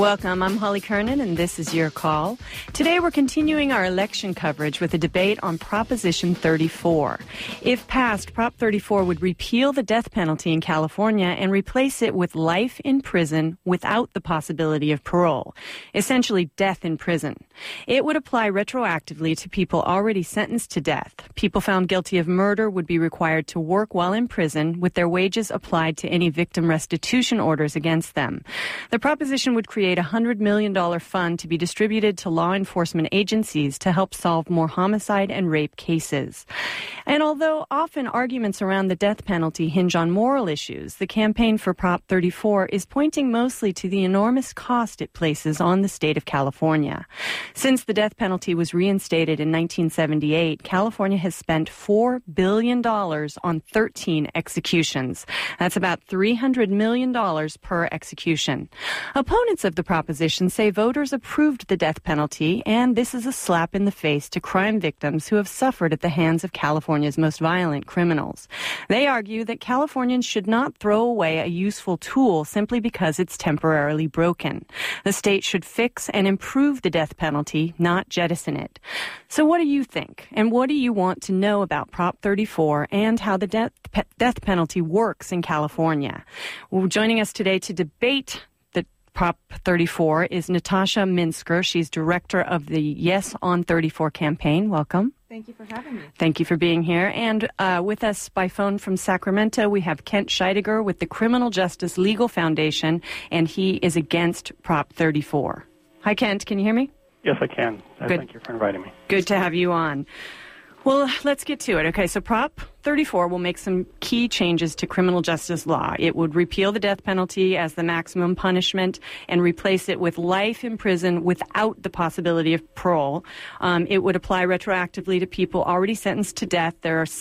Welcome. I'm Holly Kernan, and this is Your Call. Today, we're continuing our election coverage with a debate on Proposition 34. If passed, Prop 34 would repeal the death penalty in California and replace it with life in prison without the possibility of parole, essentially death in prison. It would apply retroactively to people already sentenced to death. People found guilty of murder would be required to work while in prison, with their wages applied to any victim restitution orders against them. The proposition would create a $100 million fund to be distributed to law enforcement agencies to help solve more homicide and rape cases. And although often arguments around the death penalty hinge on moral issues, the campaign for Prop 34 is pointing mostly to the enormous cost it places on the state of California. Since the death penalty was reinstated in 1978, California has spent $4 billion on 13 executions. That's about $300 million per execution. Opponents of the proposition say voters approved the death penalty, and this is a slap in the face to crime victims who have suffered at the hands of California's most violent criminals. They argue that Californians should not throw away a useful tool simply because it's temporarily broken. The state should fix and improve the death penalty, not jettison it. So what do you think? And what do you want to know about Prop 34 and how the death penalty works in California? Well, joining us today to debate Prop 34 is Natasha Minsker. She's director of the Yes on 34 campaign. Welcome. Thank you for having me. Thank you for being here. And with us by phone from Sacramento, we have Kent Scheidegger with the Criminal Justice Legal Foundation, and he is against Prop 34. Hi, Kent. Can you hear me? Yes, I can. Good. Thank you for inviting me. Good to have you on. Well, let's get to it. Okay, so Prop 34 will make some key changes to criminal justice law. It would repeal the death penalty as the maximum punishment and replace it with life in prison without the possibility of parole. It would apply retroactively to people already sentenced to death. There are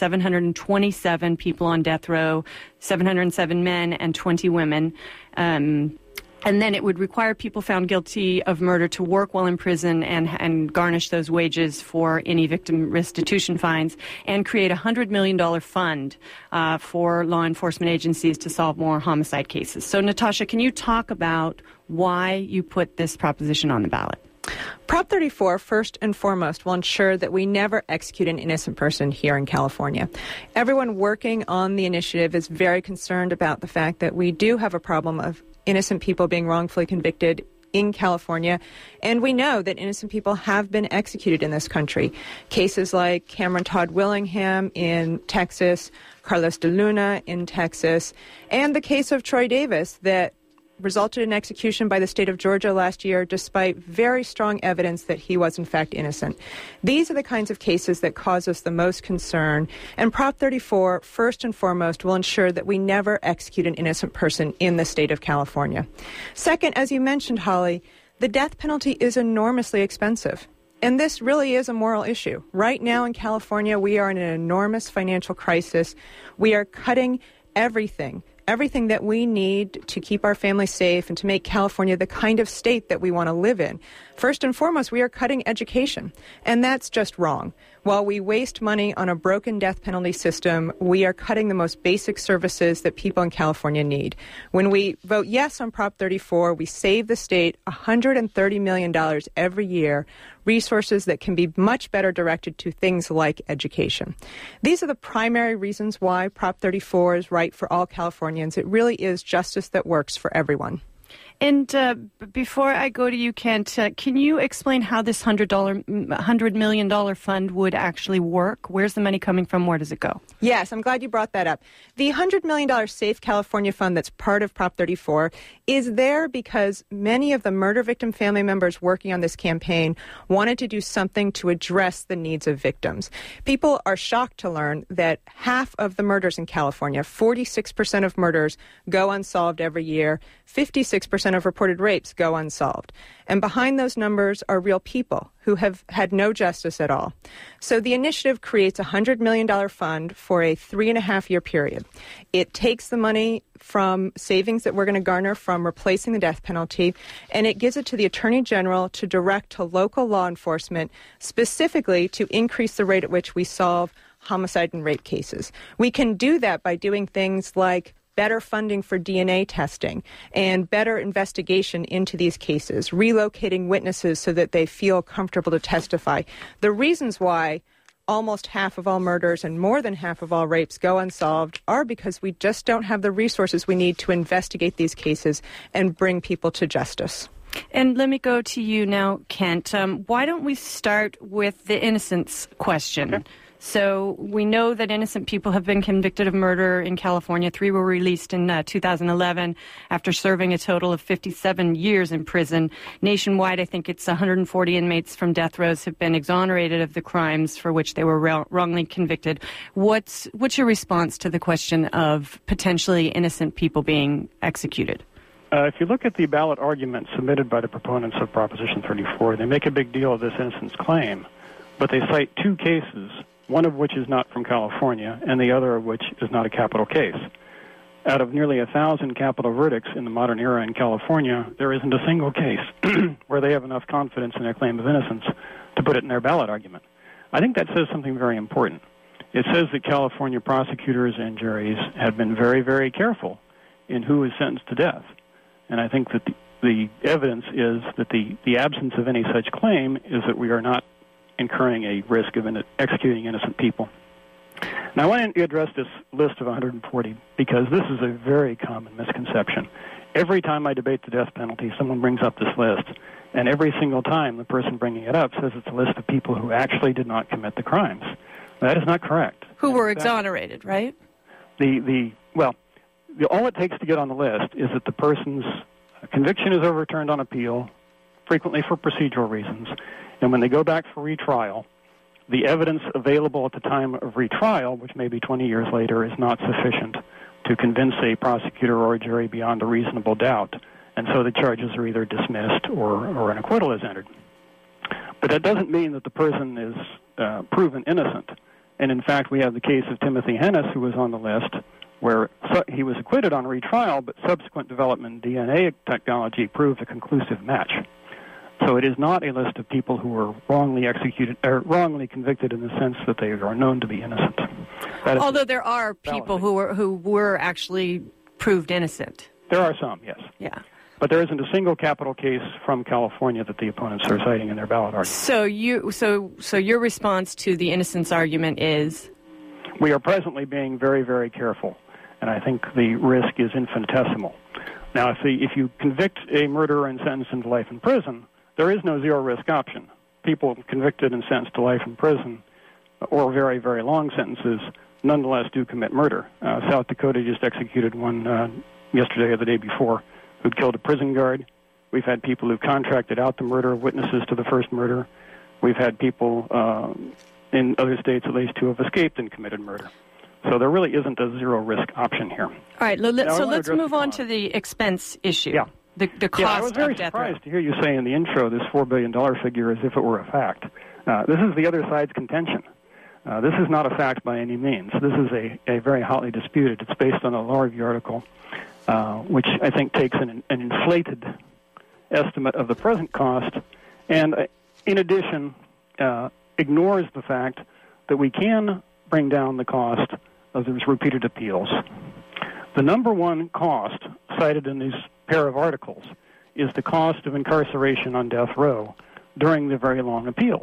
727 people on death row, 707 men and 20 women. And then it would require people found guilty of murder to work while in prison and garnish those wages for any victim restitution fines, and create a $100 million fund for law enforcement agencies to solve more homicide cases. So, Natasha, can you talk about why you put this proposition on the ballot? Prop 34, first and foremost, will ensure that we never execute an innocent person here in California. Everyone working on the initiative is very concerned about the fact that we do have a problem of innocent people being wrongfully convicted in California, and we know that innocent people have been executed in this country. Cases like Cameron Todd Willingham in Texas, Carlos de Luna in Texas, and the case of Troy Davis that resulted in execution by the state of Georgia last year despite very strong evidence that he was in fact innocent. These are the kinds of cases that cause us the most concern, and Prop 34, first and foremost, will ensure that we never execute an innocent person in the state of California. Second, as you mentioned, Holly, the death penalty is enormously expensive. And this really is a moral issue. Right now in California, we are in an enormous financial crisis. We are cutting everything that we need to keep our families safe and to make California the kind of state that we want to live in. First and foremost, we are cutting education, and that's just wrong. While we waste money on a broken death penalty system, we are cutting the most basic services that people in California need. When we vote yes on Prop 34, we save the state $130 million every year, resources that can be much better directed to things like education. These are the primary reasons why Prop 34 is right for all Californians. It really is justice that works for everyone. And before I go to you, Kent, can you explain how this $100 million fund would actually work? Where's the money coming from? Where does it go? Yes, I'm glad you brought that up. The $100 million Safe California Fund that's part of Prop 34 is there because many of the murder victim family members working on this campaign wanted to do something to address the needs of victims. People are shocked to learn that half of the murders in California, 46% of murders, go unsolved every year. 56% of reported rapes go unsolved. And behind those numbers are real people who have had no justice at all. So the initiative creates a $100 million fund for a 3.5-year period. It takes the money from savings that we're going to garner from replacing the death penalty, and it gives it to the Attorney General to direct to local law enforcement, specifically to increase the rate at which we solve homicide and rape cases. We can do that by doing things like better funding for DNA testing, and better investigation into these cases, relocating witnesses so that they feel comfortable to testify. The reasons why almost half of all murders and more than half of all rapes go unsolved are because we just don't have the resources we need to investigate these cases and bring people to justice. And let me go to you now, Kent. Why don't we start with the innocence question? Okay. So we know that innocent people have been convicted of murder in California. 3 were released in 2011 after serving a total of 57 years in prison. Nationwide, I think it's 140 inmates from death rows have been exonerated of the crimes for which they were wrongly convicted. What's your response to the question of potentially innocent people being executed? If you look at the ballot argument submitted by the proponents of Proposition 34, they make a big deal of this innocence claim, but they cite 2 cases, one of which is not from California, and the other of which is not a capital case. Out of nearly 1,000 capital verdicts in the modern era in California, there isn't a single case where they have enough confidence in their claim of innocence to put it in their ballot argument. I think that says something very important. It says that California prosecutors and juries have been very, very careful in who is sentenced to death. And I think that the evidence is that the absence of any such claim is that we are not incurring a risk of executing innocent people. Now, I want to address this list of 140 because this is a very common misconception. Every time I debate the death penalty, someone brings up this list, and every single time the person bringing it up says it's a list of people who actually did not commit the crimes. That is not correct. Who were exonerated, right? All it takes to get on the list is that the person's conviction is overturned on appeal, frequently for procedural reasons, and when they go back for retrial, the evidence available at the time of retrial, which may be 20 years later, is not sufficient to convince a prosecutor or a jury beyond a reasonable doubt, and so the charges are either dismissed or an acquittal is entered. But that doesn't mean that the person is proven innocent. And in fact, we have the case of Timothy Hennis, who was on the list, where he was acquitted on retrial, but subsequent development in DNA technology proved a conclusive match. So it is not a list of people who were wrongly executed or wrongly convicted in the sense that they are known to be innocent. Although there are people who were actually proved innocent. There are some, yes. Yeah. But there isn't a single capital case from California that the opponents are citing in their ballot argument. So your response to the innocence argument is? We are presently being very, very careful, and I think the risk is infinitesimal. Now, if you convict a murderer and sentence him to life in prison, there is no zero-risk option. People convicted and sentenced to life in prison or very, very long sentences nonetheless do commit murder. South Dakota just executed one yesterday or the day before who'd killed a prison guard. We've had people who've contracted out the murder of witnesses to the first murder. We've had people in other states, at least, who have escaped and committed murder. So there really isn't a zero-risk option here. All right, so let's move on to the expense issue. Yeah. The cost of death row. I was very surprised to hear you say in the intro this $4 billion figure as if it were a fact. This is the other side's contention. This is not a fact by any means. This is a very hotly disputed. It's based on a law review article, which I think takes an inflated estimate of the present cost, and in addition, ignores the fact that we can bring down the cost of these repeated appeals. The number one cost cited in these pair of articles is the cost of incarceration on death row during the very long appeals.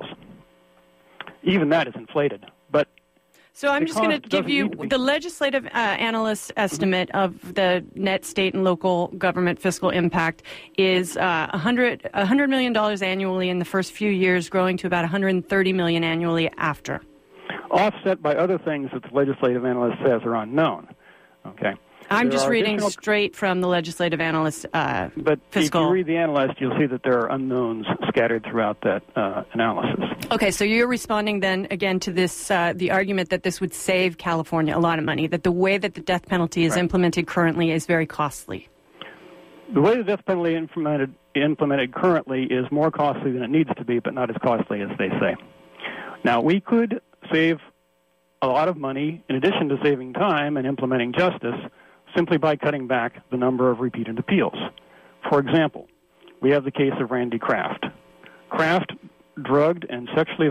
Even that is inflated. But so I'm just going to give you the legislative analyst's estimate of the net state and local government fiscal impact is $100 million annually in the first few years, growing to about $130 million annually after. Offset by other things that the legislative analyst says are unknown. Okay. I'm just reading straight from the legislative analyst but fiscal. If you read the analyst, you'll see that there are unknowns scattered throughout that analysis. Okay, so you're responding then again to this, the argument that this would save California a lot of money, that the way that the death penalty is implemented currently is very costly. The way the death penalty implemented currently is more costly than it needs to be, but not as costly as they say. Now, we could save a lot of money in addition to saving time and implementing justice simply by cutting back the number of repeated appeals. For example, we have the case of Randy Kraft. Kraft drugged and sexually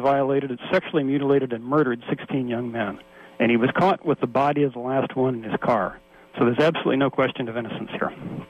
mutilated and murdered 16 young men, and he was caught with the body of the last one in his car. So there's absolutely no question of innocence here.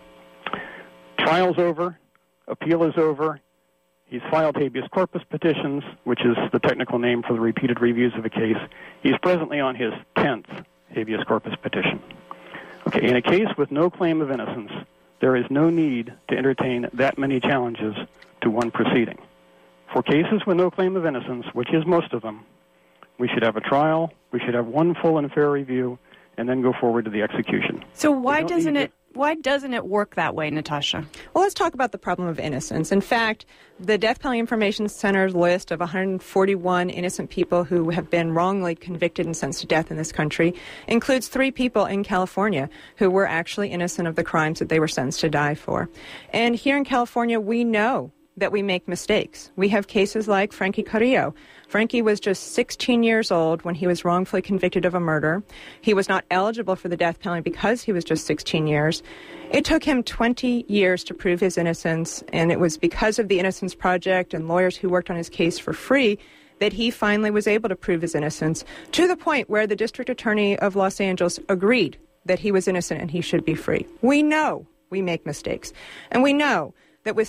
Trial's over. Appeal is over. He's filed habeas corpus petitions, which is the technical name for the repeated reviews of a case. He's presently on his 10th habeas corpus petition. Okay, in a case with no claim of innocence, there is no need to entertain that many challenges to one proceeding. For cases with no claim of innocence, which is most of them, we should have a trial, we should have one full and fair review, and then go forward to the execution. So why doesn't it work that way, Natasha? Well, let's talk about the problem of innocence. In fact, the Death Penalty Information Center's list of 141 innocent people who have been wrongly convicted and sentenced to death in this country includes 3 people in California who were actually innocent of the crimes that they were sentenced to die for. And here in California, we know that we make mistakes. We have cases like Frankie Carrillo. Frankie was just 16 years old when he was wrongfully convicted of a murder. He was not eligible for the death penalty because he was just 16 years. It took him 20 years to prove his innocence, and it was because of the Innocence Project and lawyers who worked on his case for free that he finally was able to prove his innocence, to the point where the district attorney of Los Angeles agreed that he was innocent and he should be free. We know we make mistakes, and we know that with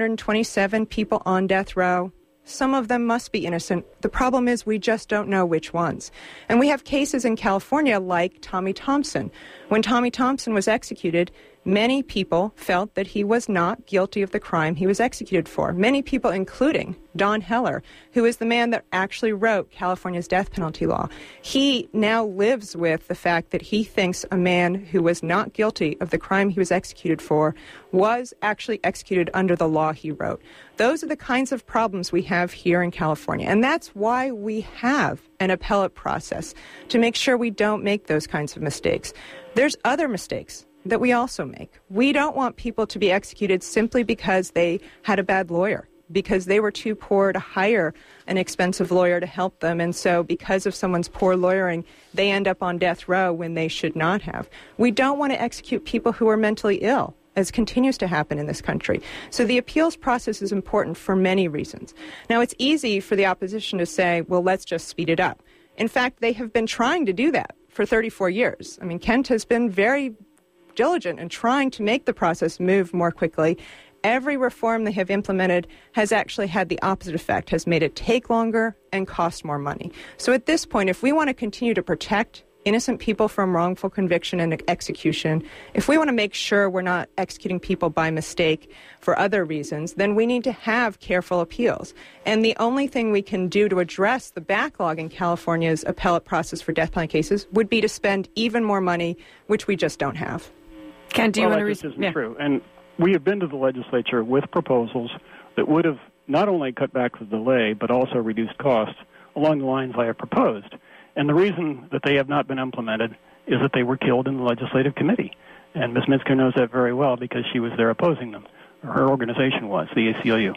727 people on death row, some of them must be innocent. The problem is we just don't know which ones. And we have cases in California like Tommy Thompson. When Tommy Thompson was executed, many people felt that he was not guilty of the crime he was executed for. Many people, including Don Heller, who is the man that actually wrote California's death penalty law. He now lives with the fact that he thinks a man who was not guilty of the crime he was executed for was actually executed under the law he wrote. Those are the kinds of problems we have here in California. And that's why we have an appellate process, to make sure we don't make those kinds of mistakes. There's other mistakes that we also make. We don't want people to be executed simply because they had a bad lawyer, because they were too poor to hire an expensive lawyer to help them. And so because of someone's poor lawyering, they end up on death row when they should not have. We don't want to execute people who are mentally ill, as continues to happen in this country. So the appeals process is important for many reasons. Now, it's easy for the opposition to say, well, let's just speed it up. In fact, they have been trying to do that for 34 years. I mean, Kent has been very diligent in trying to make the process move more quickly. Every reform they have implemented has actually had the opposite effect, has made it take longer and cost more money. So at this point, if we want to continue to protect innocent people from wrongful conviction and execution, if we want to make sure we're not executing people by mistake for other reasons, then we need to have careful appeals. And the only thing we can do to address the backlog in California's appellate process for death penalty cases would be to spend even more money, which we just don't have. Ken, do you want to this isn't true. And we have been to the legislature with proposals that would have not only cut back the delay, but also reduced costs along the lines I have proposed. And the reason that they have not been implemented is that they were killed in the legislative committee. And Ms. Minsker knows that very well because she was there opposing them. Her organization was, the ACLU.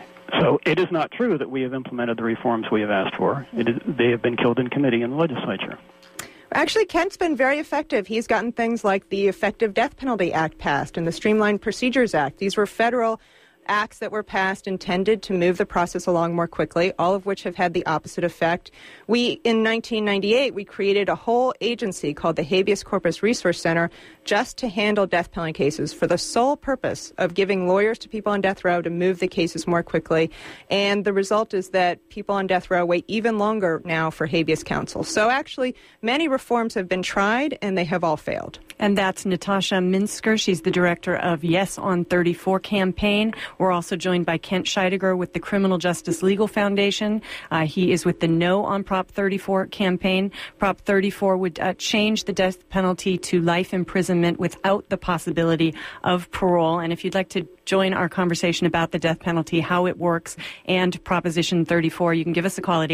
So it is not true that we have implemented the reforms we have asked for. They have been killed in committee in the legislature. Actually, Kent's been very effective. He's gotten things like the Effective Death Penalty Act passed and the Streamlined Procedures Act. These were federal acts that were passed intended to move the process along more quickly, all of which have had the opposite effect. In 1998, we created a whole agency called the Habeas Corpus Resource Center just to handle death penalty cases for the sole purpose of giving lawyers to people on death row to move the cases more quickly. And the result is that people on death row wait even longer now for habeas counsel. So actually, many reforms have been tried, and they have all failed. And that's Natasha Minsker. She's the director of Yes on 34 campaign. We're also joined by Kent Scheidegger with the Criminal Justice Legal Foundation. He is with the No on Prop 34 campaign. Prop 34 would change the death penalty to life imprisonment without the possibility of parole. And if you'd like to join our conversation about the death penalty, how it works, and Proposition 34, you can give us a call at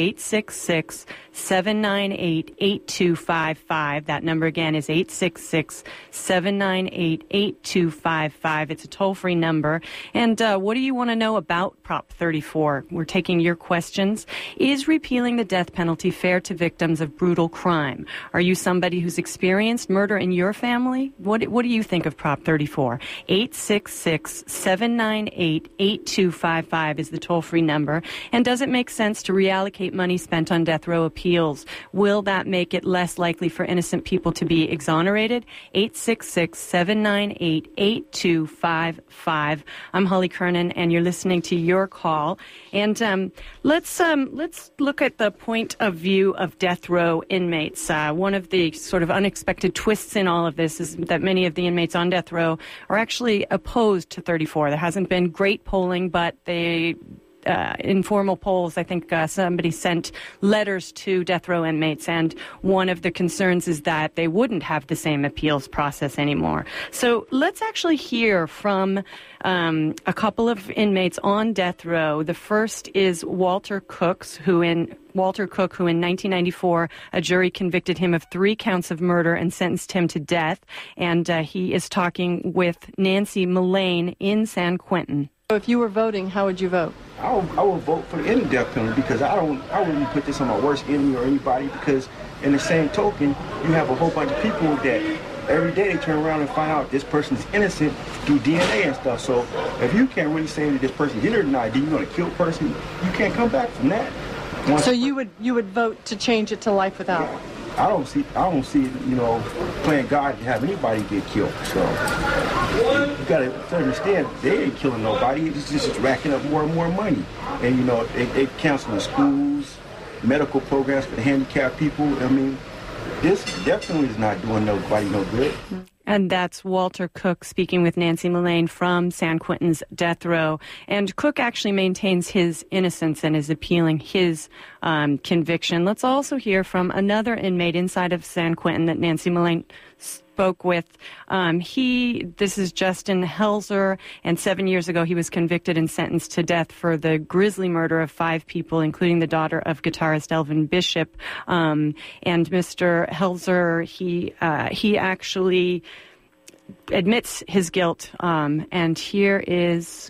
866-798-8255. That number again is 866-798-8255. It's a toll-free number. And what do you want to know about Prop 34? We're taking your questions. Is repealing the death penalty fair to victims of brutal crime? Are you somebody who's experienced murder in your family? What do you think of Prop 34? 866-798-8255 is the toll-free number. And does it make sense to reallocate money spent on death row appeals? Will that make it less likely for innocent people to be exonerated? 866-798-8255. I'm Holly Kernan, and you're listening to Your Call. And let's look at the point of view of death row inmates. One of the sort of unexpected twists in all of this is that many of the inmates on death row are actually opposed to 34. There hasn't been great polling, but they informal polls, I think somebody sent letters to death row inmates, and one of the concerns is that they wouldn't have the same appeals process anymore. So let's actually hear from a couple of inmates on death row. The first is Walter Cook, who in 1994, a jury convicted him of 3 counts of murder and sentenced him to death. And he is talking with Nancy Mullane in San Quentin. If you were voting, how would you vote? I would vote for any death penalty because I wouldn't put this on my worst enemy or anybody, because in the same token, you have a whole bunch of people that every day they turn around and find out this person's innocent through DNA and stuff. So if you can't really say that this person's innocent or not, then you're going to kill a person, you can't come back from that. So you would vote to change it to life without? Yeah. I don't see, playing God to have anybody get killed. So you got to understand, they ain't killing nobody. It's just racking up more and more money. And, they canceling schools, medical programs for the handicapped people. I mean, this definitely is not doing nobody no good. And that's Walter Cook speaking with Nancy Mullane from San Quentin's death row. And Cook actually maintains his innocence and is appealing his conviction. Let's also hear from another inmate inside of San Quentin that Nancy Mullane spoke with. This is Justin Helzer, and 7 years ago he was convicted and sentenced to death for the grisly murder of 5 people, including the daughter of guitarist Elvin Bishop. And Mr. Helzer, he actually admits his guilt. And here is...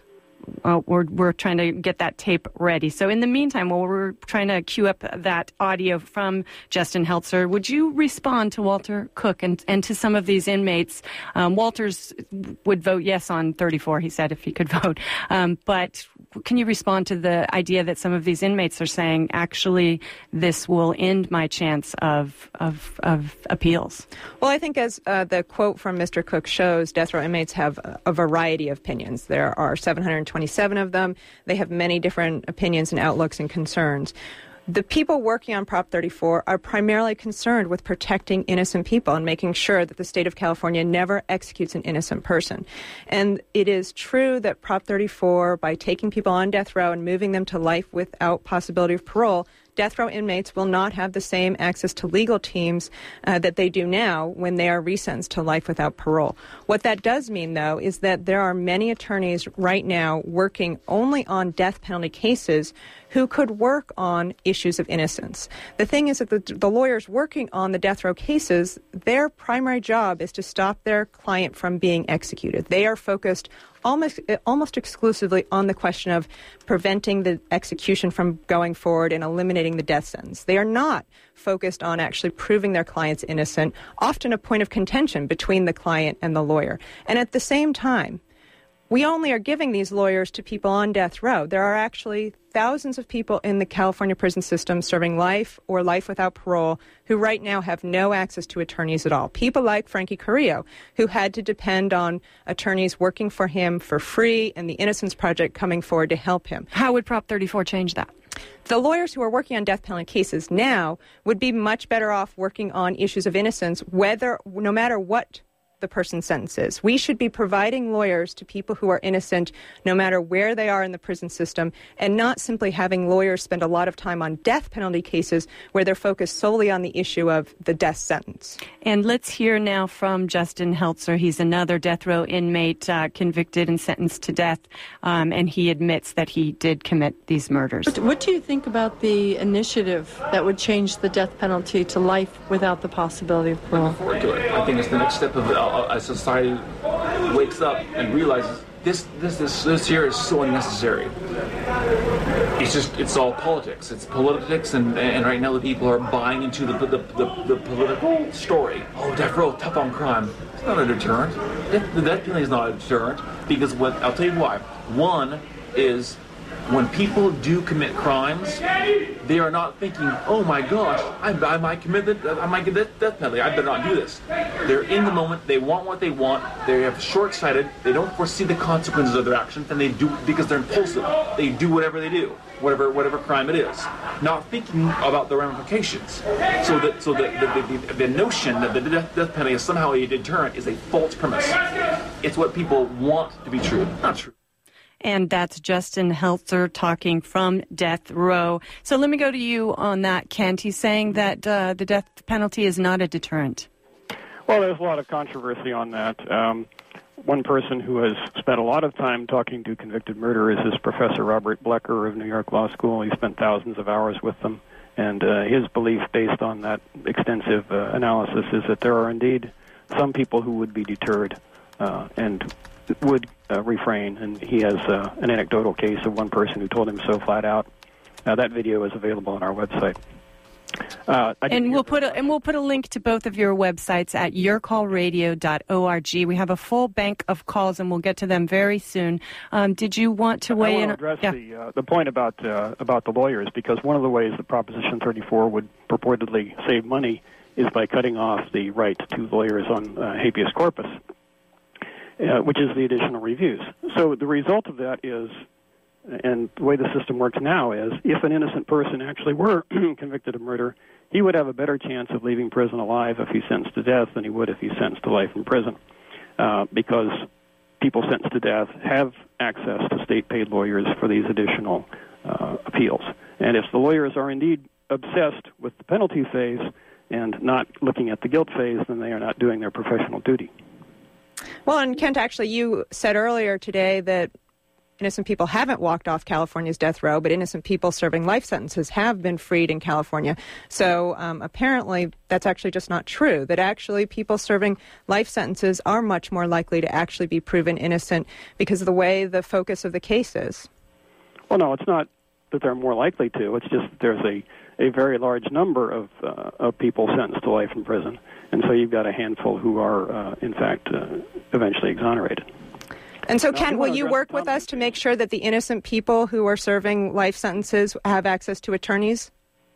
we're trying to get that tape ready. So in the meantime, while we're trying to queue up that audio from Justin Helzer, would you respond to Walter Cook and to some of these inmates? Walters would vote yes on 34, he said, if he could vote. But can you respond to the idea that some of these inmates are saying, actually, this will end my chance of appeals? Well, I think as the quote from Mr. Cook shows, death row inmates have a variety of opinions. There are 727 of them. They have many different opinions and outlooks and concerns. The people working on Prop 34 are primarily concerned with protecting innocent people and making sure that the state of California never executes an innocent person. And it is true that Prop 34, by taking people on death row and moving them to life without possibility of parole, death row inmates will not have the same access to legal teams that they do now when they are resentenced to life without parole. What that does mean, though, is that there are many attorneys right now working only on death penalty cases who could work on issues of innocence. The thing is that the lawyers working on the death row cases, their primary job is to stop their client from being executed. They are focused almost exclusively on the question of preventing the execution from going forward and eliminating the death sentence. They are not focused on actually proving their client's innocent, often a point of contention between the client and the lawyer. And at the same time, we only are giving these lawyers to people on death row. There are actually thousands of people in the California prison system serving life or life without parole who right now have no access to attorneys at all. People like Frankie Carrillo, who had to depend on attorneys working for him for free and the Innocence Project coming forward to help him. How would Prop 34 change that? The lawyers who are working on death penalty cases now would be much better off working on issues of innocence, no matter what the person's sentence is. We should be providing lawyers to people who are innocent no matter where they are in the prison system, and not simply having lawyers spend a lot of time on death penalty cases where they're focused solely on the issue of the death sentence. And let's hear now from Justin Helzer. He's another death row inmate convicted and sentenced to death, and he admits that he did commit these murders. What do you think about the initiative that would change the death penalty to life without the possibility of parole? I think it's the next step of as society wakes up and realizes this here is so unnecessary. It's all politics. It's politics, and right now the people are buying into the political story. Oh, death row, tough on crime. It's not a deterrent. The death penalty is not a deterrent, because I'll tell you why. One is, when people do commit crimes, they are not thinking, oh my gosh, I might get death penalty, I better not do this. They're in the moment, they want what they want, they have short-sighted, they don't foresee the consequences of their actions, and they do, because they're impulsive, they do whatever they do, whatever crime it is, not thinking about the ramifications. So the notion that the death penalty is somehow a deterrent is a false premise. It's what people want to be true, not true. And that's Justin Heltzer talking from Death Row. So let me go to you on that, Kent. He's saying that the death penalty is not a deterrent. Well, there's a lot of controversy on that. One person who has spent a lot of time talking to convicted murderers is Professor Robert Blecker of New York Law School. He spent thousands of hours with them. And his belief, based on that extensive analysis, is that there are indeed some people who would be deterred and would refrain, and he has an anecdotal case of one person who told him so flat out. That video is available on our website. And we'll put a link to both of your websites at yourcallradio.org. We have a full bank of calls, and we'll get to them very soon. Did you want to weigh in? I want to address the point about the lawyers, because one of the ways that Proposition 34 would purportedly save money is by cutting off the right to lawyers on habeas corpus, which is the additional reviews. So the result of that is, and the way the system works now is, if an innocent person actually were convicted of murder, he would have a better chance of leaving prison alive if he's sentenced to death than he would if he's sentenced to life in prison, because people sentenced to death have access to state-paid lawyers for these additional appeals. And if the lawyers are indeed obsessed with the penalty phase and not looking at the guilt phase, then they are not doing their professional duty. Well, and Kent, actually, you said earlier today that innocent people haven't walked off California's death row, but innocent people serving life sentences have been freed in California. So apparently that's actually just not true, that actually people serving life sentences are much more likely to actually be proven innocent because of the way the focus of the case is. Well, no, it's not that they're more likely to. It's just that there's a very large number of people sentenced to life in prison. And so you've got a handful who are, in fact, eventually exonerated. And so, Kent, will you work with us to make sure that the innocent people who are serving life sentences have access to attorneys?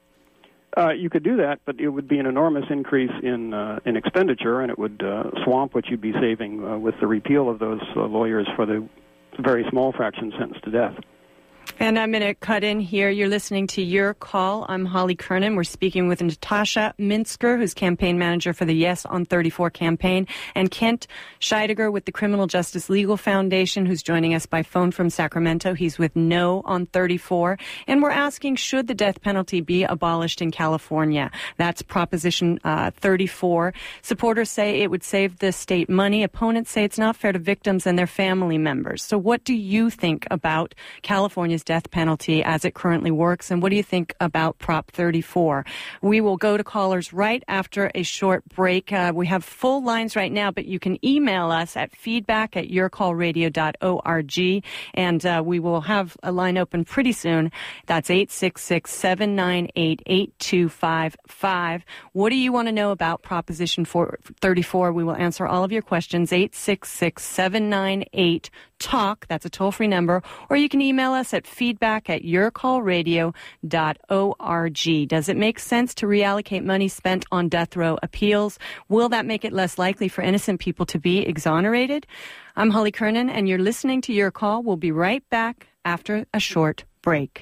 You could do that, but it would be an enormous increase in expenditure, and it would swamp what you'd be saving with the repeal of those lawyers for the very small fraction sentenced to death. And I'm going to cut in here. You're listening to Your Call. I'm Holly Kernan. We're speaking with Natasha Minsker, who's campaign manager for the Yes on 34 campaign, and Kent Scheidegger with the Criminal Justice Legal Foundation, who's joining us by phone from Sacramento. He's with No on 34. And we're asking, should the death penalty be abolished in California? That's Proposition 34. Supporters say it would save the state money. Opponents say it's not fair to victims and their family members. So what do you think about California's death penalty as it currently works, and what do you think about Prop 34? We will go to callers right after a short break. We have full lines right now, but you can email us at feedback@yourcallradio.org, and we will have a line open pretty soon. That's 866-798-8255. What do you want to know about Proposition 34? We will answer all of your questions. 866-798-TALK. That's a toll-free number. Or you can email us at feedback@yourcallradio.org. Does it make sense to reallocate money spent on death row appeals? Will that make it less likely for innocent people to be exonerated? I'm Holly Kernan, and you're listening to Your Call. We'll be right back after a short break.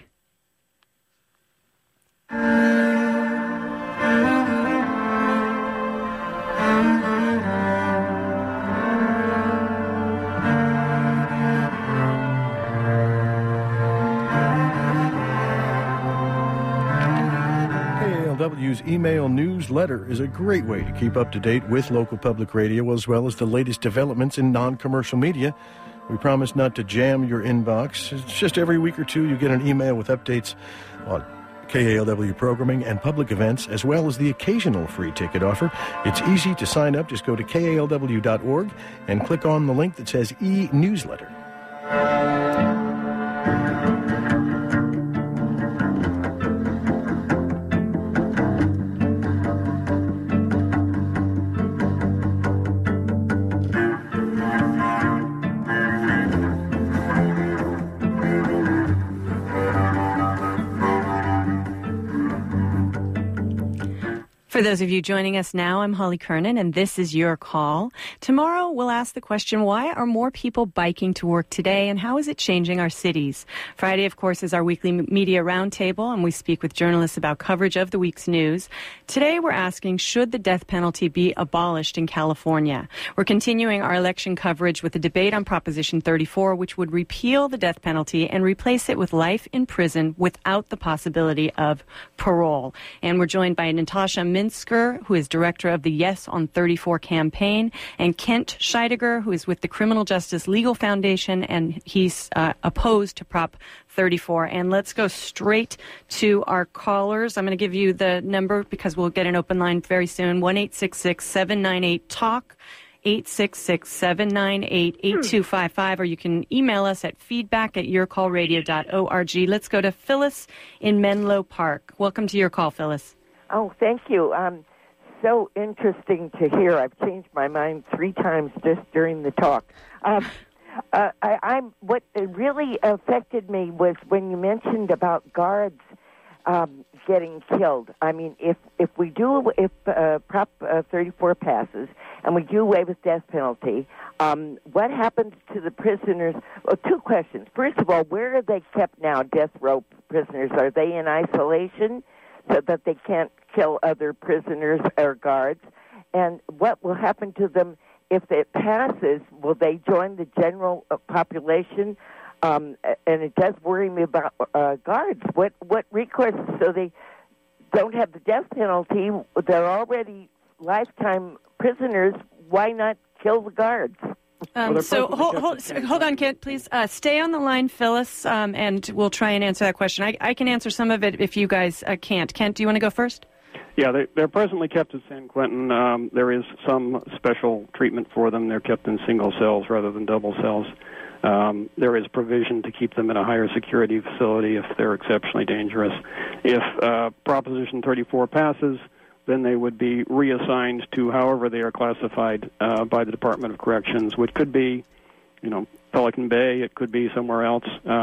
KALW's email newsletter is a great way to keep up to date with local public radio as well as the latest developments in non-commercial media. We promise not to jam your inbox. It's just every week or two you get an email with updates on KALW programming and public events, as well as the occasional free ticket offer. It's easy to sign up. Just go to KALW.org and click on the link that says e-newsletter. For those of you joining us now, I'm Holly Kernan, and this is Your Call. Tomorrow, we'll ask the question, why are more people biking to work today, and how is it changing our cities? Friday, of course, is our weekly media roundtable, and we speak with journalists about coverage of the week's news. Today, we're asking, should the death penalty be abolished in California? We're continuing our election coverage with a debate on Proposition 34, which would repeal the death penalty and replace it with life in prison without the possibility of parole. And we're joined by Natasha Minsker, who is director of the Yes on 34 campaign, and Kent Scheidegger, who is with the Criminal Justice Legal Foundation, and he's opposed to Prop 34. And let's go straight to our callers. I'm going to give you the number because we'll get an open line very soon. 1-866-798-TALK. 866-798-8255, or you can email us at feedback@yourcallradio.org. Let's go to Phyllis in Menlo Park. Welcome to Your Call, Phyllis. Oh, thank you. So interesting to hear. I've changed my mind 3 times just during the talk. What really affected me was when you mentioned about guards getting killed. I mean, if Prop 34 passes and we do away with death penalty, what happens to the prisoners? Well, 2 questions. First of all, where are they kept now, death row prisoners? Are they in isolation so that they can't kill other prisoners or guards? And what will happen to them if it passes? Will they join the general population? And it does worry me about guards. What recourse? So they don't have the death penalty. They're already lifetime prisoners. Why not kill the guards? So hold on, Kent, please. Stay on the line, Phyllis, and we'll try and answer that question. I can answer some of it if you guys can't. Kent, do you want to go first? Yeah, they're presently kept at San Quentin. There is some special treatment for them. They're kept in single cells rather than double cells. There is provision to keep them in a higher security facility if they're exceptionally dangerous. If Proposition 34 passes, then they would be reassigned to however they are classified by the Department of Corrections, which could be, Pelican Bay, it could be somewhere else.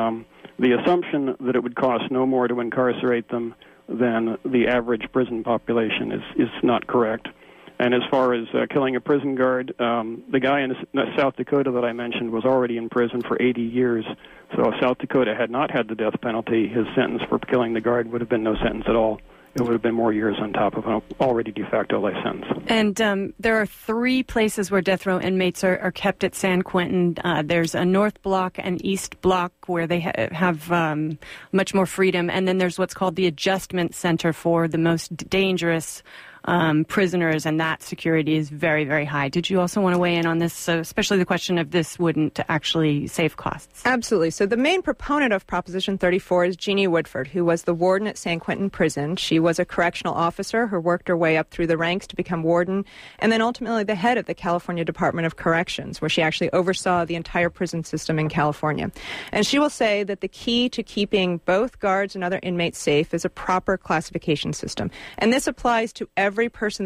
The assumption that it would cost no more to incarcerate them than the average prison population is not correct. And as far as killing a prison guard, the guy in South Dakota that I mentioned was already in prison for 80 years. So if South Dakota had not had the death penalty, his sentence for killing the guard would have been no sentence at all. It would have been more years on top of an already de facto life sentence. And there are 3 places where death row inmates are kept at San Quentin. There's a North Block and East Block where they have much more freedom. And then there's what's called the Adjustment Center for the most dangerous prisoners, and that security is very, very high. Did you also want to weigh in on this, especially the question of this wouldn't actually save costs? Absolutely. So the main proponent of Proposition 34 is Jeannie Woodford, who was the warden at San Quentin Prison. She was a correctional officer who worked her way up through the ranks to become warden, and then ultimately the head of the California Department of Corrections, where she actually oversaw the entire prison system in California. And she will say that the key to keeping both guards and other inmates safe is a proper classification system. And this applies to every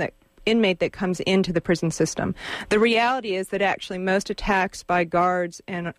inmate that comes into the prison system. The reality is that actually most attacks on guards and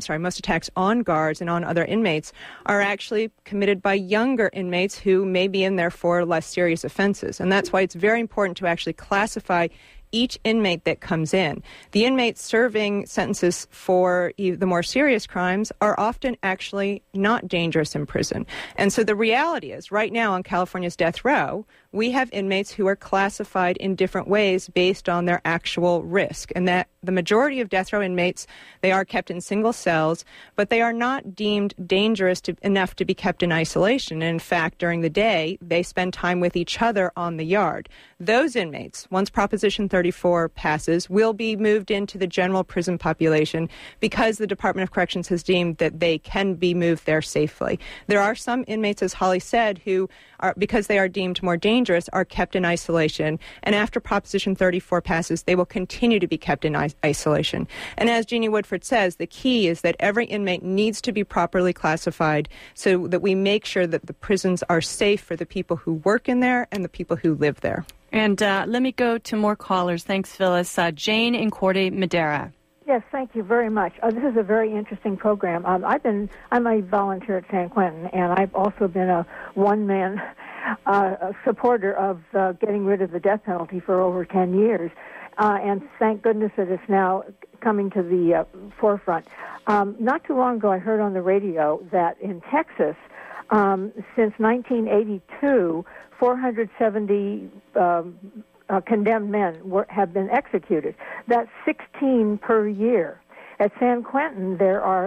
on other inmates are actually committed by younger inmates who may be in there for less serious offenses. And that's why it's very important to actually classify each inmate that comes in. The inmates serving sentences for the more serious crimes are often actually not dangerous in prison. And so the reality is, right now on California's death row, we have inmates who are classified in different ways based on their actual risk. And that the majority of death row inmates, they are kept in single cells, but they are not deemed dangerous enough to be kept in isolation. And in fact, during the day, they spend time with each other on the yard. Those inmates, once Proposition 34 passes, will be moved into the general prison population because the Department of Corrections has deemed that they can be moved there safely. There are some inmates, as Holly said, who are, because they are deemed more dangerous, are kept in isolation. And after Proposition 34 passes, they will continue to be kept in isolation. And as Jeannie Woodford says, the key is that every inmate needs to be properly classified so that we make sure that the prisons are safe for the people who work in there and the people who live there. And let me go to more callers. Thanks, Phyllis. Jane in Corte Madera. Yes, thank you very much. This is a very interesting program. I'm a volunteer at San Quentin, and I've also been a one-man supporter of getting rid of the death penalty for over 10 years. And thank goodness that it's now coming to the forefront. Not too long ago, I heard on the radio that in Texas, since 1982, 470 condemned men have been executed. That's 16 per year. At San Quentin, there are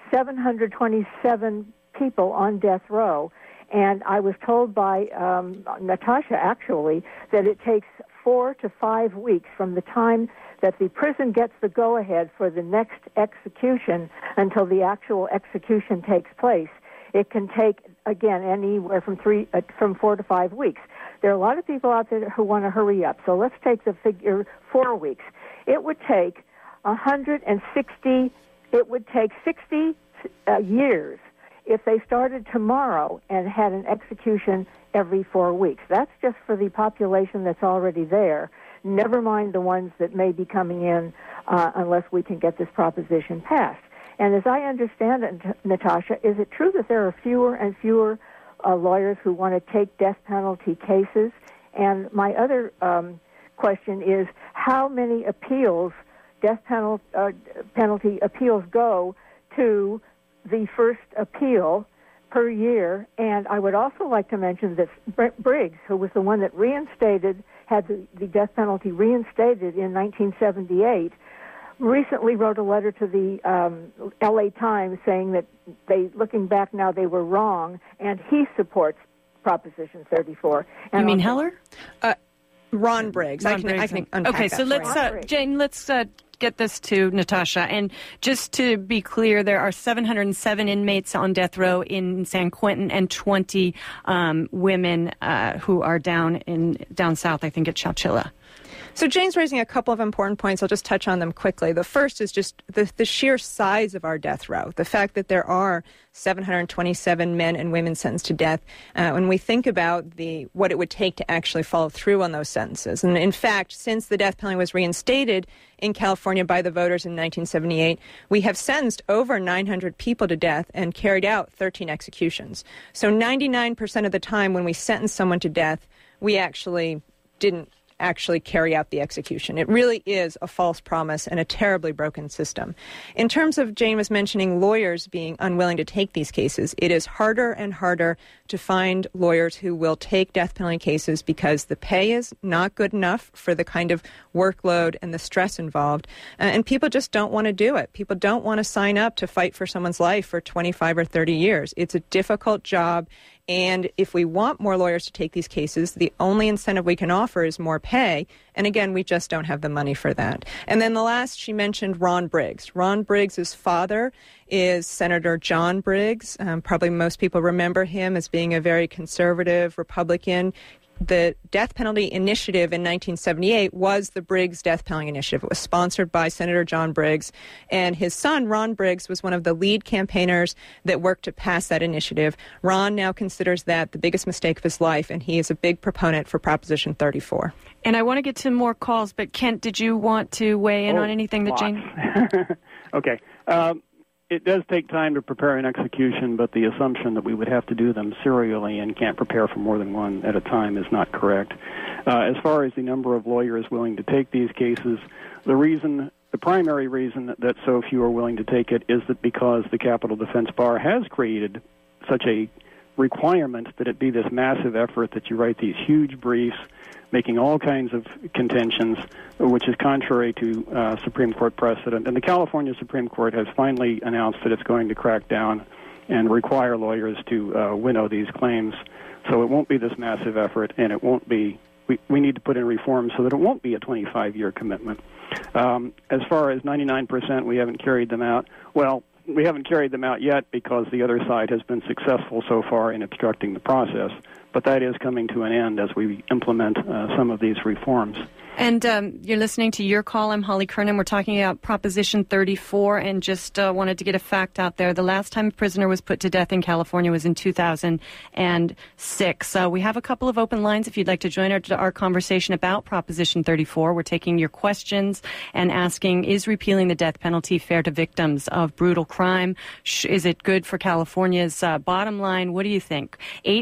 727 people on death row, and I was told by Natasha, actually, that it takes 4 to 5 weeks from the time that the prison gets the go-ahead for the next execution until the actual execution takes place. It can take, again, anywhere from 4 to 5 weeks. There are a lot of people out there who want to hurry up. So let's take the figure 4 weeks. It would take 60 years if they started tomorrow and had an execution every 4 weeks. That's just for the population that's already there, never mind the ones that may be coming in unless we can get this proposition passed. And as I understand it, Natasha, is it true that there are fewer and fewer lawyers who want to take death penalty cases? And my other question is, how many appeals, death penalty appeals, go to the first appeal per year? And I would also like to mention that Briggs, who was the one that had the death penalty reinstated in 1978, recently wrote a letter to the L.A. Times saying that looking back now, they were wrong, and he supports Proposition 34. And you mean Heller? Ron Briggs. I can unpack okay, so let's, Jane, let's get this to Natasha. And just to be clear, there are 707 inmates on death row in San Quentin and 20 women who are down south, I think, at Chowchilla. So Jane's raising a couple of important points. I'll just touch on them quickly. The first is just the sheer size of our death row, the fact that there are 727 men and women sentenced to death. When we think about what it would take to actually follow through on those sentences. And in fact, since the death penalty was reinstated in California by the voters in 1978, we have sentenced over 900 people to death and carried out 13 executions. So 99% of the time when we sentence someone to death, we actually didn't carry out the execution. It really is a false promise and a terribly broken system. In terms of, Jane was mentioning lawyers being unwilling to take these cases, it is harder and harder to find lawyers who will take death penalty cases because the pay is not good enough for the kind of workload and the stress involved, and people just don't want to do it. People don't want to sign up to fight for someone's life for 25 or 30 years. It's a difficult job. And if we want more lawyers to take these cases, the only incentive we can offer is more pay. And again, we just don't have the money for that. And then the last, she mentioned Ron Briggs. Ron Briggs' father is Senator John Briggs. Probably most people remember him as being a very conservative Republican. The death penalty initiative in 1978 was the Briggs death penalty initiative. It was sponsored by Senator John Briggs, and his son, Ron Briggs, was one of the lead campaigners that worked to pass that initiative. Ron now considers that the biggest mistake of his life, and he is a big proponent for Proposition 34. And I want to get to more calls, but Kent, did you want to weigh in on anything that Jane... Okay. It does take time to prepare an execution, but the assumption that we would have to do them serially and can't prepare for more than one at a time is not correct. As far as the number of lawyers willing to take these cases, the primary reason that so few are willing to take it is that because the Capital Defense Bar has created such a requirement that it be this massive effort that you write these huge briefs making all kinds of contentions, which is contrary to Supreme Court precedent. And the California Supreme Court has finally announced that it's going to crack down and require lawyers to winnow these claims. So it won't be this massive effort, and it won't be, we need to put in reforms so that it won't be a 25-year commitment. As far as 99%, we haven't carried them out. Well, we haven't carried them out yet because the other side has been successful so far in obstructing the process. but that is coming to an end as we implement some of these reforms. And you're listening to Your Call. I'm Holly Kernan. We're talking about Proposition 34, and just wanted to get a fact out there. The last time a prisoner was put to death in California was in 2006. We have a couple of open lines if you'd like to join our conversation about Proposition 34. We're taking your questions and asking, is repealing the death penalty fair to victims of brutal crime? Is it good for California's bottom line? What do you think?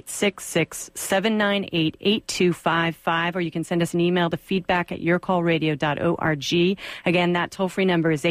866-798-8255, or you can send us an email to feedback@yourcallradio.org. Again, that toll-free number is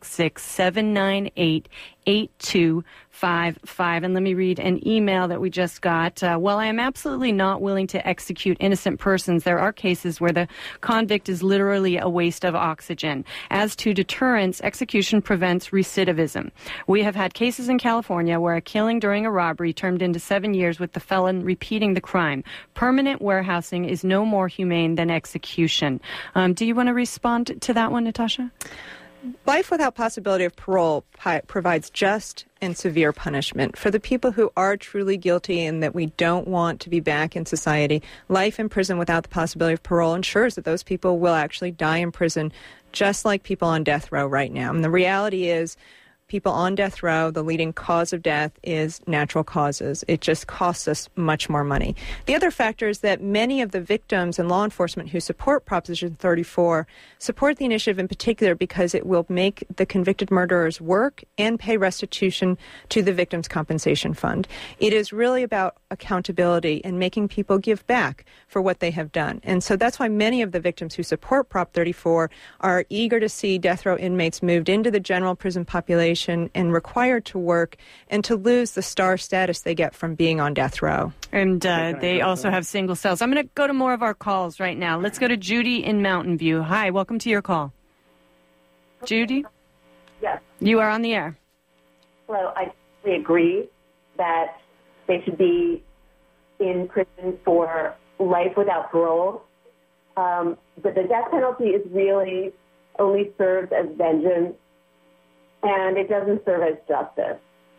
866-798-8255. And let me read an email that we just got. While I am absolutely not willing to execute innocent persons, there are cases where the convict is literally a waste of oxygen. As to deterrence, execution prevents recidivism. We have had cases in California where a killing during a robbery turned into 7 years with the felon repeating the crime. Permanent warehousing is no more humane than execution. Do you want to respond to that one, Natasha? Life without possibility of parole provides just and severe punishment. For the people who are truly guilty and that we don't want to be back in society, life in prison without the possibility of parole ensures that those people will actually die in prison, just like people on death row right now. And the reality is, people on death row, the leading cause of death is natural causes. It just costs us much more money. The other factor is that many of the victims and law enforcement who support Proposition 34 support the initiative in particular because it will make the convicted murderers work and pay restitution to the Victims' Compensation Fund. It is really about accountability and making people give back for what they have done. And so that's why many of the victims who support Prop 34 are eager to see death row inmates moved into the general prison population and required to work and to lose the star status they get from being on death row. And they also have single cells. I'm going to go to more of our calls right now. Let's go to Judy in Mountain View. Hi, welcome to Your Call. Judy? Yes. You are on the air. Well, we agree that they should be in prison for life without parole. But the death penalty is really only serves as vengeance, and it doesn't serve as justice.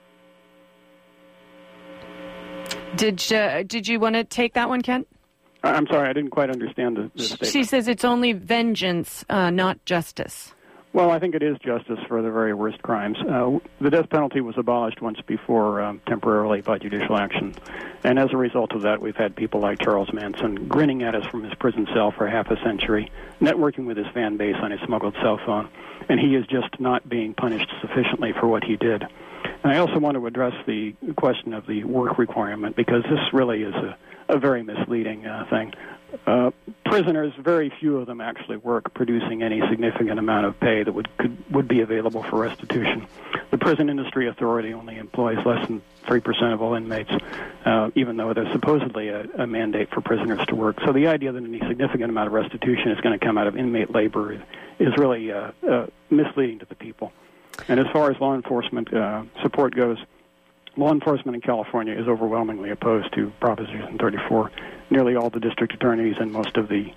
Did you want to take that one, Kent? I'm sorry, I didn't quite understand the statement. She says it's only vengeance, not justice. Well, I think it is justice for the very worst crimes. The death penalty was abolished once before temporarily by judicial action. And as a result of that, we've had people like Charles Manson grinning at us from his prison cell for half a century, networking with his fan base on his smuggled cell phone. And he is just not being punished sufficiently for what he did. And I also want to address the question of the work requirement, because this really is a very misleading thing. Prisoners, very few of them actually work producing any significant amount of pay that would be available for restitution. The Prison Industry Authority only employs less than 3% of all inmates, even though there's supposedly a mandate for prisoners to work. So the idea that any significant amount of restitution is going to come out of inmate labor is really misleading to the people. And as far as law enforcement support goes, law enforcement in California is overwhelmingly opposed to Proposition 34. Nearly all the district attorneys and most of the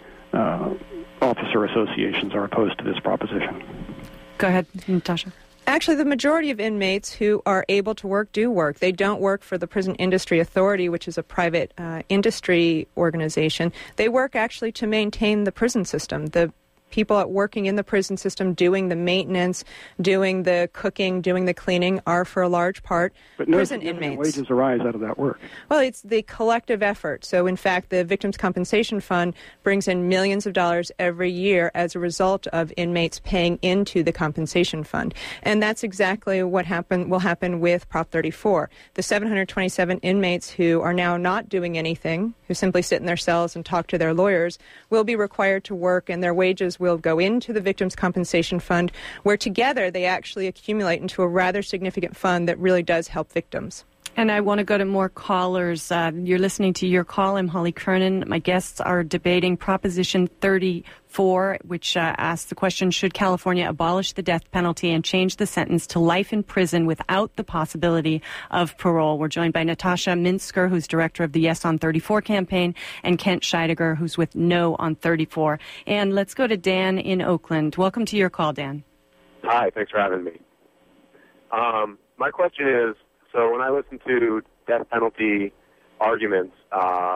officer associations are opposed to this proposition. Go ahead, Natasha. Actually, the majority of inmates who are able to work do work. They don't work for the Prison Industry Authority, which is a private industry organization. They work actually to maintain the prison system. The people working in the prison system doing the maintenance, doing the cooking, doing the cleaning are for a large part prison inmates. Wages arise out of that work. Well, it's the collective effort. So, in fact, the Victims' Compensation Fund brings in millions of dollars every year as a result of inmates paying into the compensation fund. And that's exactly what will happen with Prop 34. The 727 inmates who are now not doing anything, who simply sit in their cells and talk to their lawyers, will be required to work, and their wages will go into the Victims' Compensation Fund, where together they actually accumulate into a rather significant fund that really does help victims. And I want to go to more callers. You're listening to Your Call. I'm Holly Kernan. My guests are debating Proposition 34, which asks the question, should California abolish the death penalty and change the sentence to life in prison without the possibility of parole? We're joined by Natasha Minsker, who's director of the Yes on 34 campaign, and Kent Scheidegger, who's with No on 34. And let's go to Dan in Oakland. Welcome to Your Call, Dan. Hi, thanks for having me. My question is, so when I listen to death penalty arguments,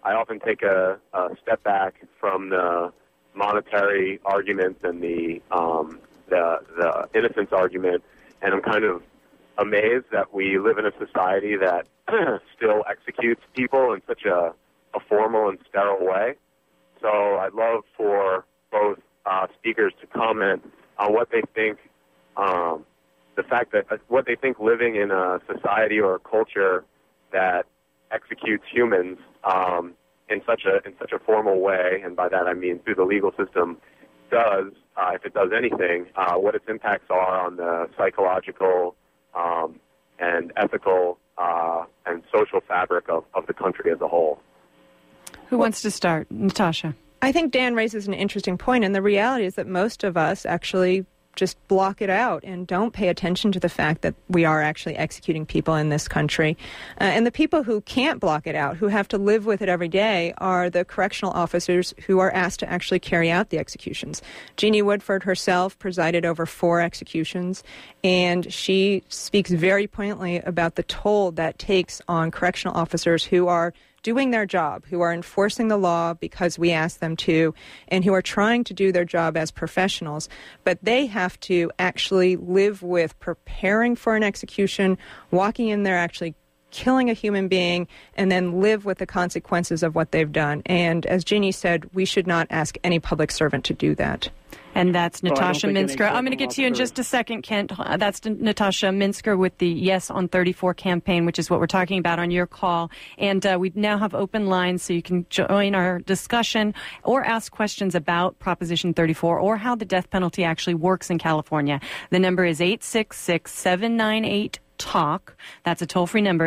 I often take a step back from the monetary arguments and the innocence argument, and I'm kind of amazed that we live in a society that still executes people in such a formal and sterile way. So I'd love for both speakers to comment on what they think, the fact that what they think living in a society or a culture that executes humans in such a formal way, and by that I mean through the legal system, does, if it does anything, what its impacts are on the psychological and ethical and social fabric of the country as a whole. Who wants to start? Natasha. I think Dan raises an interesting point, and the reality is that most of us actually just block it out and don't pay attention to the fact that we are actually executing people in this country. And the people who can't block it out, who have to live with it every day, are the correctional officers who are asked to actually carry out the executions. Jeannie Woodford herself presided over 4 executions, and she speaks very poignantly about the toll that takes on correctional officers who are doing their job, who are enforcing the law because we ask them to, and who are trying to do their job as professionals. But they have to actually live with preparing for an execution, walking in there actually killing a human being, and then live with the consequences of what they've done. And as Jeannie said, we should not ask any public servant to do that. And that's Natasha Minsker. I'm going to get to you in just a second, Kent. That's Natasha Minsker with the Yes on 34 campaign, which is what we're talking about on your call. And we now have open lines so you can join our discussion or ask questions about Proposition 34 or how the death penalty actually works in California. The number is 866-798 TALK. That's a toll-free number,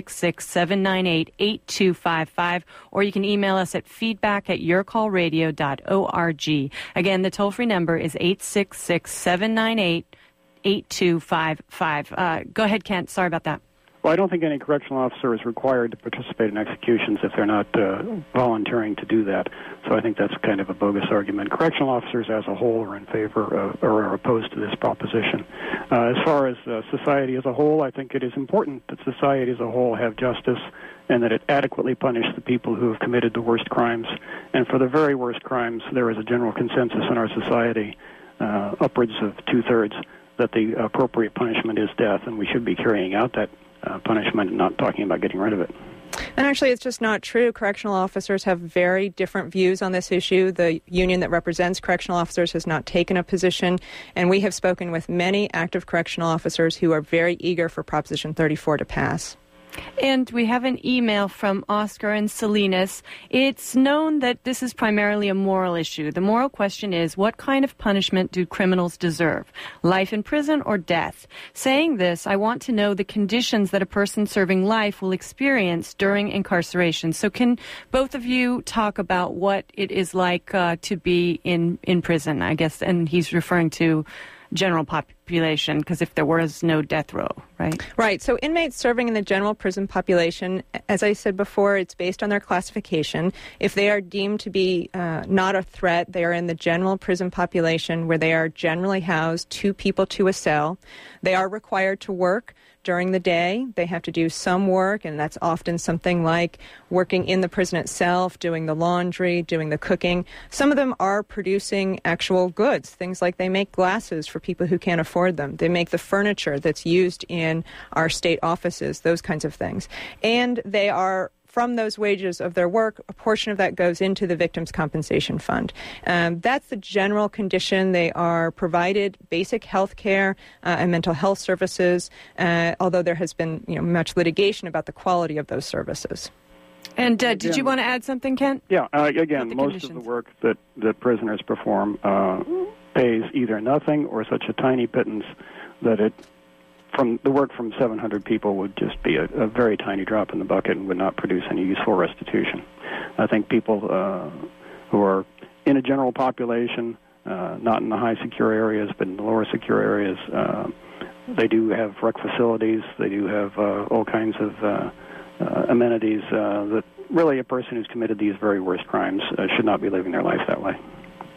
866-798-8255. Or you can email us at feedback@yourcallradio.org. Again, the toll-free number is 866-798-8255. Go ahead, Kent. Sorry about that. Well, I don't think any correctional officer is required to participate in executions if they're not volunteering to do that. So I think that's kind of a bogus argument. Correctional officers as a whole are in favor of, or are opposed to this proposition. As far as society as a whole, I think it is important that society as a whole have justice and that it adequately punish the people who have committed the worst crimes. And for the very worst crimes, there is a general consensus in our society, upwards of 2/3, that the appropriate punishment is death, and we should be carrying out that punishment and not talking about getting rid of it. And actually, it's just not true. Correctional officers have very different views on this issue. The union that represents correctional officers has not taken a position, and we have spoken with many active correctional officers who are very eager for Proposition 34 to pass. And we have an email from Oscar and Salinas. It's known that this is primarily a moral issue. The moral question is, what kind of punishment do criminals deserve? Life in prison or death? Saying this, I want to know the conditions that a person serving life will experience during incarceration. So can both of you talk about what it is like to be in prison, I guess? And he's referring to general population, because if there was no death row, right? Right. So inmates serving in the general prison population, as I said before, it's based on their classification. If they are deemed to be not a threat, they are in the general prison population, where they are generally housed 2 people to a cell. They are required to work during the day. They have to do some work, and that's often something like working in the prison itself, doing the laundry, doing the cooking. Some of them are producing actual goods, things like they make glasses for people who can't afford them. They make the furniture that's used in our state offices, those kinds of things. And they are, from those wages of their work, a portion of that goes into the Victims' Compensation Fund. That's the general condition. They are provided basic health care and mental health services, although there has been much litigation about the quality of those services. And did you want to add something, Kent? Yeah, again, most of the work that prisoners perform pays either nothing or such a tiny pittance that from the work from 700 people would just be a very tiny drop in the bucket and would not produce any useful restitution. I think people who are in a general population, not in the high secure areas, but in the lower secure areas, they do have rec facilities, they do have all kinds of amenities that really a person who's committed these very worst crimes should not be living their life that way.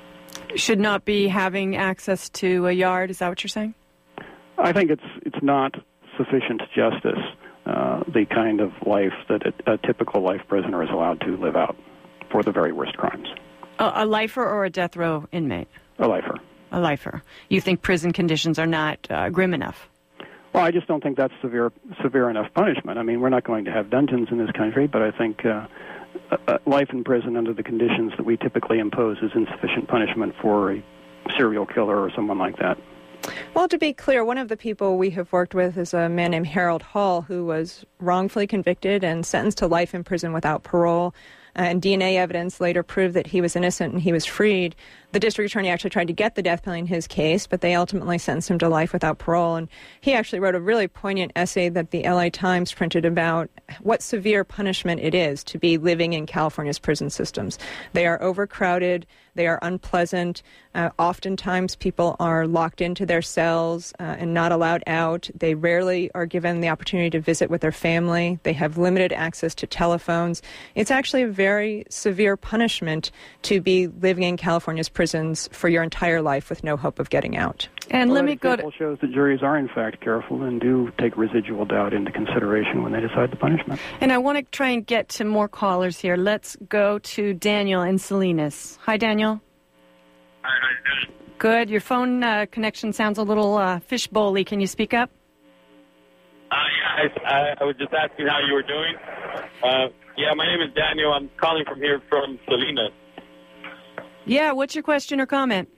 Should not be having access to a yard, is that what you're saying? I think it's not sufficient justice the kind of life that a typical life prisoner is allowed to live out for the very worst crimes. A lifer or a death row inmate? A lifer. A lifer. You think prison conditions are not grim enough? Well, I just don't think that's severe enough punishment. I mean, we're not going to have dungeons in this country, but I think life in prison under the conditions that we typically impose is insufficient punishment for a serial killer or someone like that. Well, to be clear, one of the people we have worked with is a man named Harold Hall, who was wrongfully convicted and sentenced to life in prison without parole. And DNA evidence later proved that he was innocent and he was freed. The district attorney actually tried to get the death penalty in his case, but they ultimately sentenced him to life without parole. And he actually wrote a really poignant essay that the LA Times printed about what severe punishment it is to be living in California's prison systems. They are overcrowded. They are unpleasant. Oftentimes people are locked into their cells and not allowed out. They rarely are given the opportunity to visit with their family. They have limited access to telephones. It's actually a very severe punishment to be living in California's prisons for your entire life with no hope of getting out. And let me go to... shows that juries are, in fact, careful and do take residual doubt into consideration when they decide the punishment. And I want to try and get to more callers here. Let's go to Daniel in Salinas. Hi, Daniel. Hi, how you doing? Good. Your phone connection sounds a little fishbowl-y. Can you speak up? Yeah, I was just asking how you were doing. Yeah, my name is Daniel. I'm calling from here from Salinas. Yeah, what's your question or comment?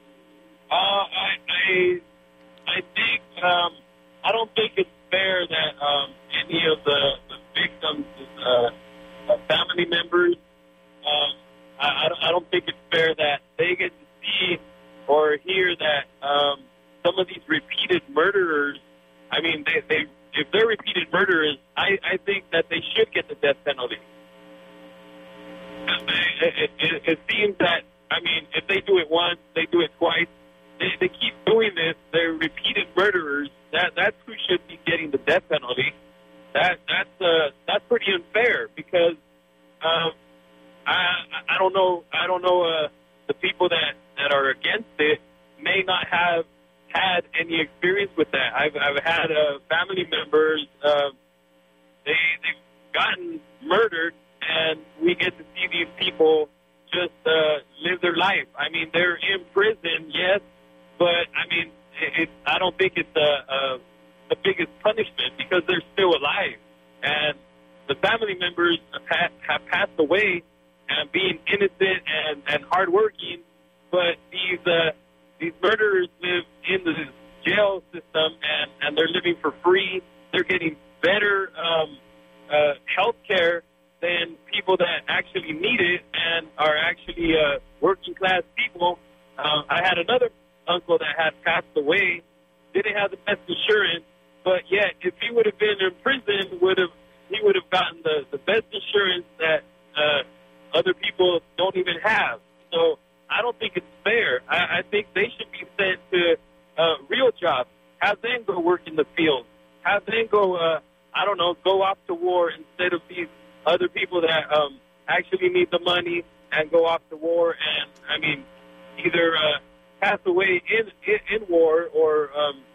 I think I don't think it's fair that any of the victims' family members. I don't think it's fair that they get to see or hear that some of these repeated murderers. I mean, they if they're repeated murderers, I think that they should get the death penalty. It seems that, I mean, if they do it once, they do it twice. They keep doing this. They're repeated murderers. That's who should be getting the death penalty. That's pretty unfair because I don't know the people that are against it may not have had any experience with that. I've had family members. They've gotten murdered, and we get to see these people just live their life. I mean, they're in prison, yes, but I mean, I don't think it's the biggest punishment because they're still alive, and the family members have passed away and being innocent and hardworking, but these murderers live in the jail system and they're living for free. They're getting better health care than people that actually need it and are actually working class people. I had another uncle that had passed away, didn't have the best insurance, but yet if he would have been in prison, he would have gotten the best insurance that other people don't even have. So I don't think it's fair. I think they should be sent to real jobs. Have them go work in the field. Have them go, go off to war instead of these other people that actually need the money and go off to war and, I mean, either pass away in war or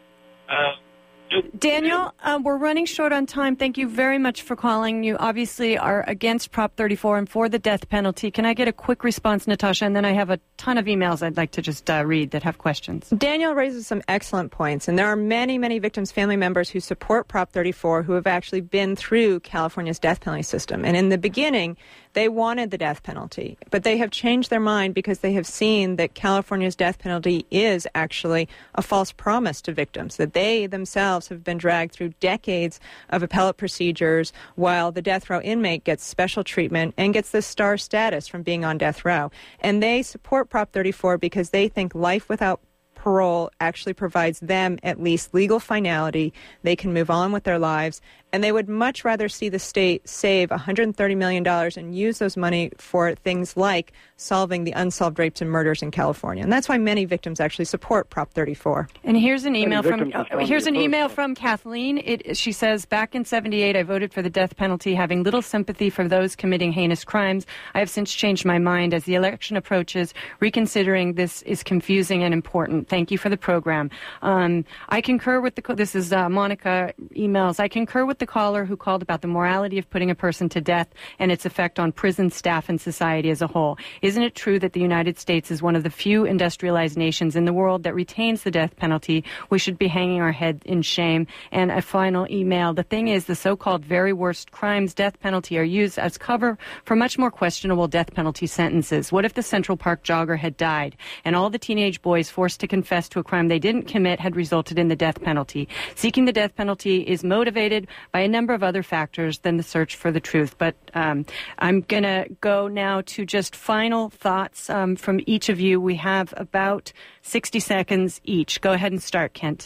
Daniel, we're running short on time. Thank you very much for calling. You obviously are against Prop 34 and for the death penalty. Can I get a quick response, Natasha? And then I have a ton of emails I'd like to just read that have questions. Daniel raises some excellent points, and there are many, many victims' family members who support Prop 34 who have actually been through California's death penalty system. And in the beginning, they wanted the death penalty, but they have changed their mind because they have seen that California's death penalty is actually a false promise to victims, that they themselves have been dragged through decades of appellate procedures while the death row inmate gets special treatment and gets this star status from being on death row. And they support Prop 34 because they think life without parole actually provides them at least legal finality. They can move on with their lives, and they would much rather see the state save $130 million and use those money for things like solving the unsolved rapes and murders in California. And that's why many victims actually support Prop 34. And here's an email from Kathleen. She says, back in 78, I voted for the death penalty, having little sympathy for those committing heinous crimes. I have since changed my mind. As the election approaches, reconsidering this is confusing and important. Thank you for the program. I concur with this is Monica emails. I concur with the the caller who called about the morality of putting a person to death and its effect on prison staff and society as a whole. Isn't it true that the United States is one of the few industrialized nations in the world that retains the death penalty? We should be hanging our head in shame. And a final email. The thing is, the so-called very worst crimes, death penalty, are used as cover for much more questionable death penalty sentences. What if the Central Park jogger had died and all the teenage boys forced to confess to a crime they didn't commit had resulted in the death penalty? Seeking the death penalty is motivated by a number of other factors than the search for the truth. But I'm going to go now to just final thoughts from each of you. We have about 60 seconds each. Go ahead and start, Kent.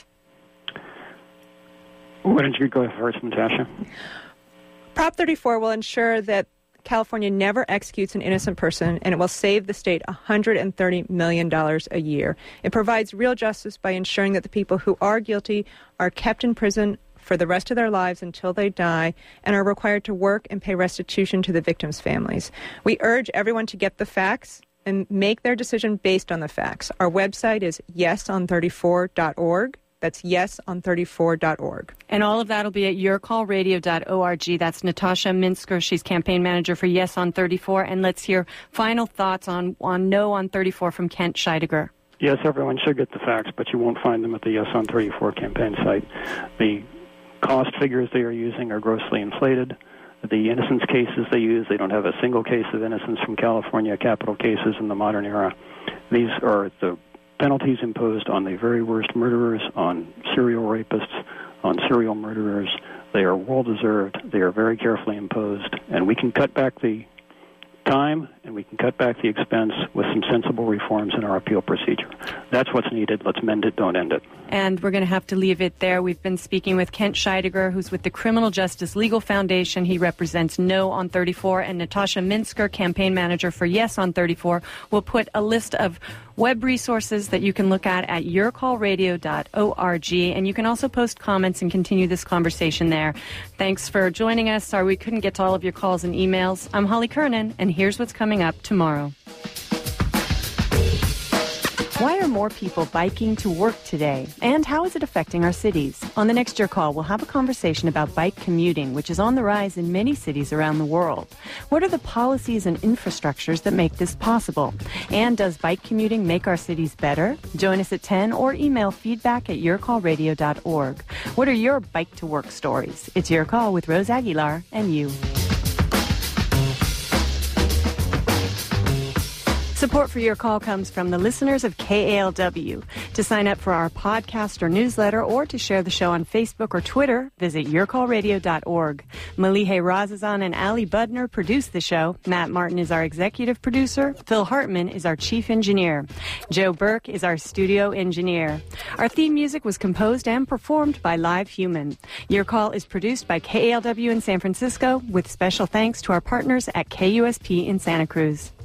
Why don't you go first, Natasha? Prop 34 will ensure that California never executes an innocent person, and it will save the state $130 million a year. It provides real justice by ensuring that the people who are guilty are kept in prison for the rest of their lives until they die and are required to work and pay restitution to the victims' families. We urge everyone to get the facts and make their decision based on the facts. Our website is yeson34.org. That's yeson34.org. And all of that will be at yourcallradio.org. That's Natasha Minsker. She's campaign manager for Yes on 34. And let's hear final thoughts on No on 34 from Kent Scheidegger. Yes, everyone should get the facts, but you won't find them at the Yes on 34 campaign site. The cost figures they are using are grossly inflated. The innocence cases they use, they don't have a single case of innocence from California capital cases in the modern era. These are the penalties imposed on the very worst murderers, on serial rapists, on serial murderers. They are well-deserved. They are very carefully imposed. And we can cut back the time and we can cut back the expense with some sensible reforms in our appeal procedure. That's what's needed. Let's mend it, don't end it. And we're going to have to leave it there. We've been speaking with Kent Scheidegger, who's with the Criminal Justice Legal Foundation. He represents No on 34, and Natasha Minsker, campaign manager for Yes on 34. We'll put a list of web resources that you can look at yourcallradio.org, and you can also post comments and continue this conversation there. Thanks for joining us. Sorry we couldn't get to all of your calls and emails. I'm Holly Kernan, and here's what's coming up tomorrow. Why are more people biking to work today? And how is it affecting our cities? On the next Your Call, we'll have a conversation about bike commuting, which is on the rise in many cities around the world. What are the policies and infrastructures that make this possible? And does bike commuting make our cities better? Join us at 10 or email feedback at yourcallradio.org. What are your bike to work stories? It's Your Call with Rose Aguilar and you. Support for Your Call comes from the listeners of KALW. To sign up for our podcast or newsletter or to share the show on Facebook or Twitter, visit yourcallradio.org. Malihe Razazan and Ali Budner produce the show. Matt Martin is our executive producer. Phil Hartman is our chief engineer. Joe Burke is our studio engineer. Our theme music was composed and performed by Live Human. Your Call is produced by KALW in San Francisco with special thanks to our partners at KUSP in Santa Cruz.